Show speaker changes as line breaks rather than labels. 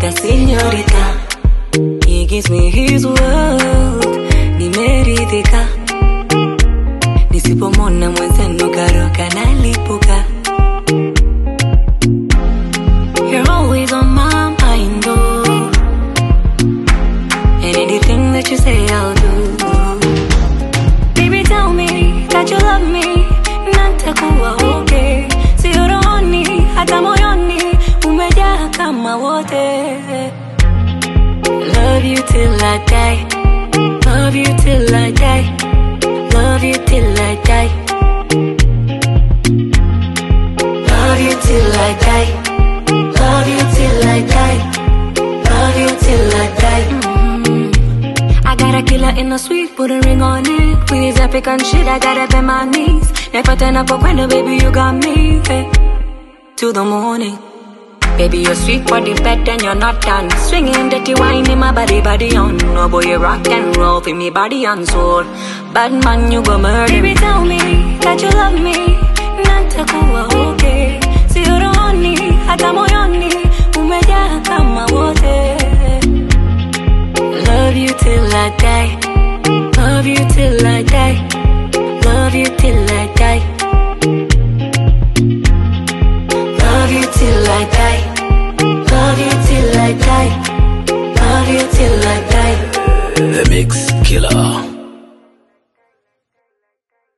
Nita señorita. He gives me his world. Nimeridhika. Nisipomona mwenzenu karoka nalipuka. You're always on my mind, oh. And anything that you say I'll do. Baby, tell me that you love me. Natakuwa okay. Sio rohoni, hata moyoni. Umejaa kama wote. Love you till I die. Love you till I die. Love you till I die. Love you till I die. Love you till I die. Love you till I die. I got a killer in the suite, put a ring on it. Please epic and shit, I got up in my knees. Never turn up a window, baby, you got me, hey. Till the morning. Baby, you're sweet for the bed and you're not done. Swinging dirty wine in my body on. No boy, you rock and roll for me body and soul. Bad man, you go murder. Baby, tell me that you love me. Natakuwa